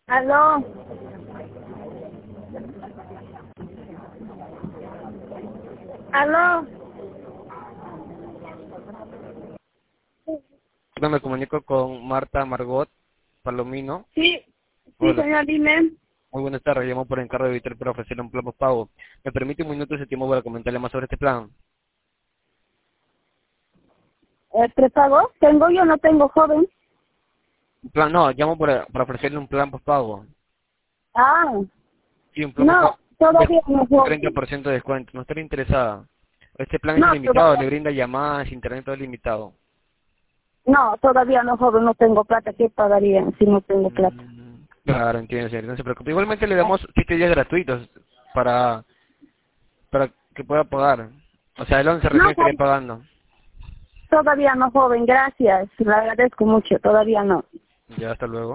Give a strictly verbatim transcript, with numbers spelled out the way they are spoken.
Aló. Aló. No, me comunico con Marta Margot Palomino. Sí, sí, Hola, señor, dime. muy buenas tardes. Llamo por encargo de Vitor para ofrecerle un plan pago. ¿Me permite un minuto de tiempo para comentarle más sobre este plan? ¿El prepago? ¿Tengo? Yo no tengo, joven. Un plan, no, llamo para, para ofrecerle un plan pago. Ah, Sí, un plan no, pago de todavía no, treinta joven. por ciento de descuento. ¿No estaría interesada? Este plan es No, ilimitado, le todavía, brinda llamadas, internet, todo ilimitado. no, todavía no, joven, no tengo plata. ¿Qué pagaría si no tengo plata? Mm, claro, entiendo, señor, no se preocupe. Igualmente le damos siete días gratuitos para, para que pueda pagar. O sea, el once No, recién estaría joven, pagando. todavía no, joven, gracias. Le agradezco mucho, todavía no. Ya, hasta luego.